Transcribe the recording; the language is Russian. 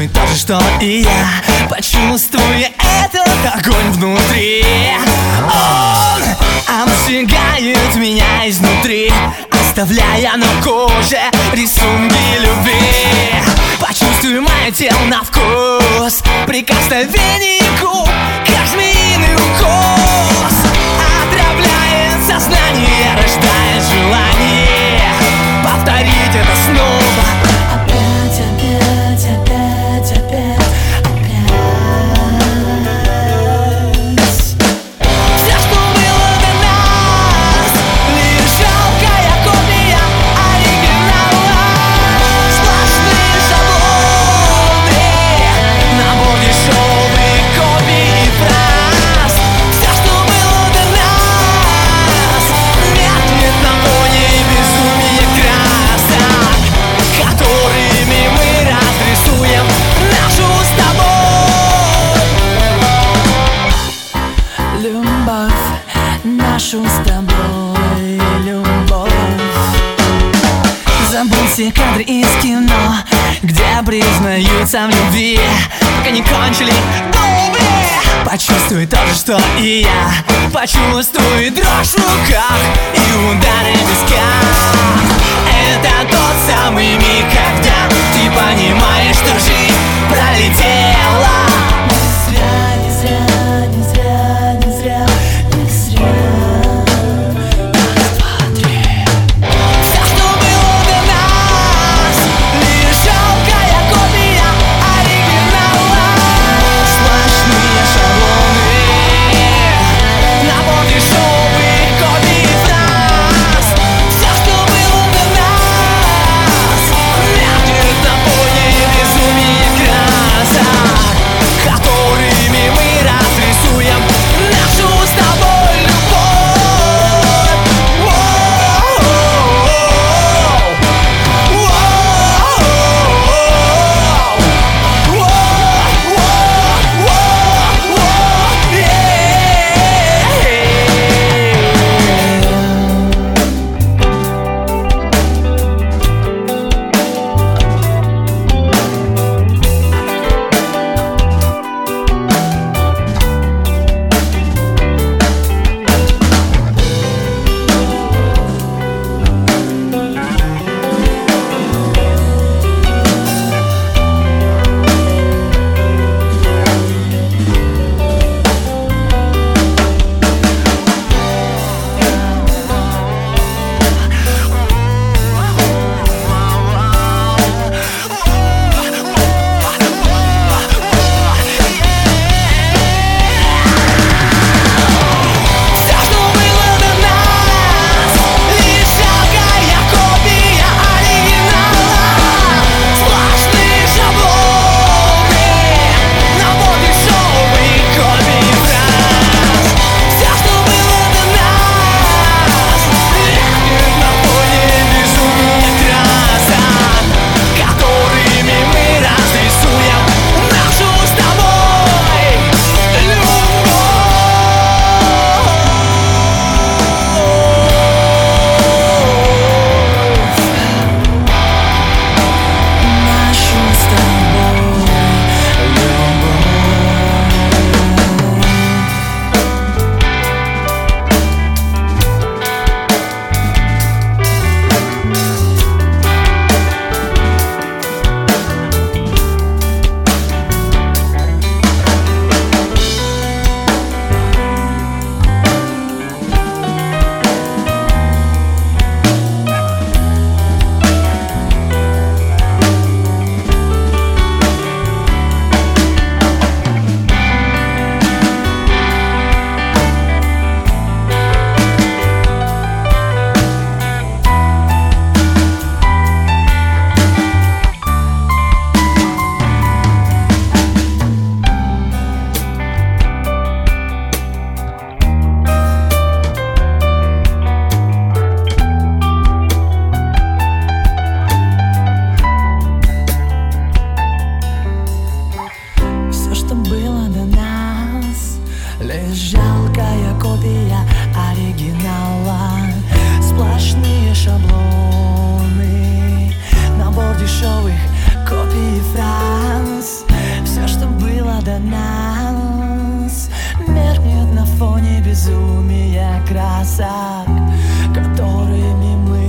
Почувствуй то же, что и я. Почувствуй этот огонь внутри. Он обжигает меня изнутри, оставляя на коже рисунки любви. Почувствуй мое тело на вкус, прикосновение губ, как змеиный укус. Отравляет сознание, рождает желание повторить это снова. Опять, опять, опять, опять, опять. Все, что было до нас, лишь жалкая копия оригинала. Сплошные шаблоны, набор дешевых копий и фраз. Все, что было до нас, меркнет на фоне безумия красок, которыми мы разрисуем нашу с тобой любовь, нашу с тобой любовь. Забудь все кадры из кино, где признаются в любви, пока не кончили губы. Почувствуй то же, что и я. Почувствуй дрожь в руках и удары в висках. Это тот самый миг, когда ты понимаешь, что жизнь пролетела. Не зря, не зря, не зря, не зря, не зря. Раз, два, три. Все, что было до нас, лишь жалкая копия оригинала. Сплошные шаблоны, набор дешевых копий фраз. Все, что было до нас, безумия красок, которыми мы